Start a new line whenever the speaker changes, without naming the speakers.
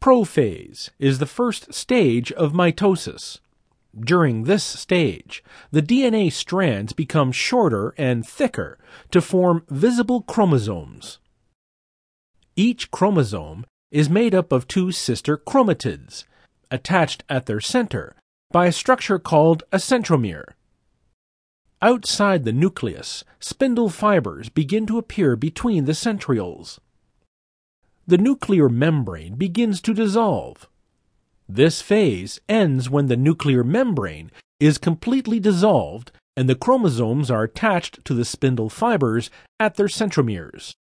Prophase is the first stage of mitosis. During this stage, the DNA strands become shorter and thicker to form visible chromosomes. Each chromosome is made up of two sister chromatids, attached at their center by a structure called a centromere. Outside the nucleus, spindle fibers begin to appear between the centrioles. The nuclear membrane begins to dissolve. This phase ends when the nuclear membrane is completely dissolved and the chromosomes are attached to the spindle fibers at their centromeres.